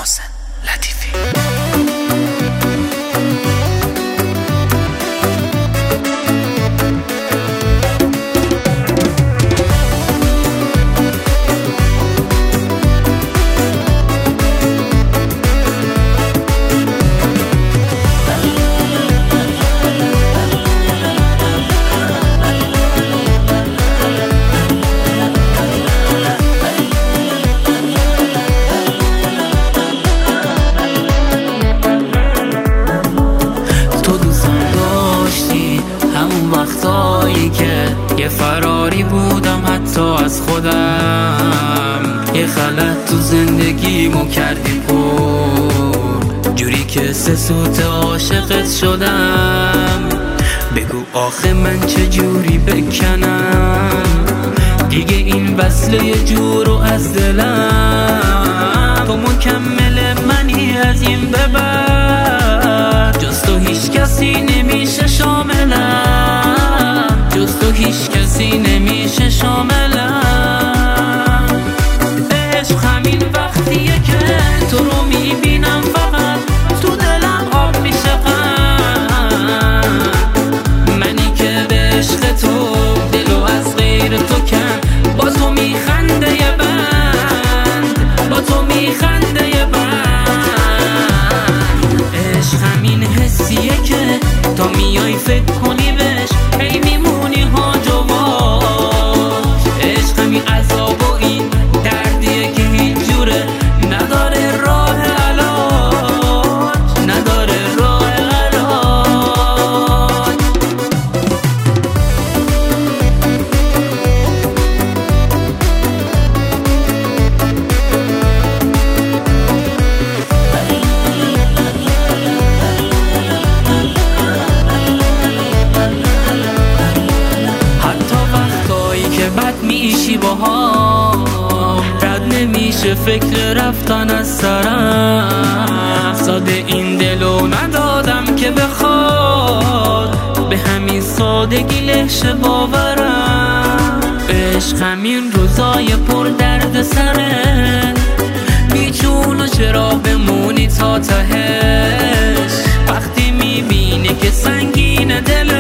محسن لطیفی. وقتایی که یه فراری بودم حتی از خودم، یه خلط تو زندگیمو کردی پر، جوری که سه سوت عاشقت شدم. بگو آخه من چه جوری بکنم دیگه این وصله یه جورو از دلم. تو مکمل منی از این به بعد، جز تو هیچ کسی نمیشه شاملم، جز تو هیچ کسی نمیشه شاملم. عشق همین وقتیه که تو رو میبینم فقط تو دلم آب میشه غم. منی که به عشق تو دلو از غیر تو کن، با تو میخنده یه بند، با تو میخنده یه بند. عشق همین حسیه که تا میای فکر کنی بهش هی میمونی هاج و واج. عشق همین عذاب و این دردیه که هیچ جوره نداره راه علاج، نداره راه علاج. بد میشی با هم رد نمیشه فکر رفتن از سرم. ساده این دلو ندادم که بخواد، به همین سادگی لهشه باورم. عشق همین روزای پر درد سره، بیچون و چرا بمونی تا تهش. وقتی میبینی که سنگین دل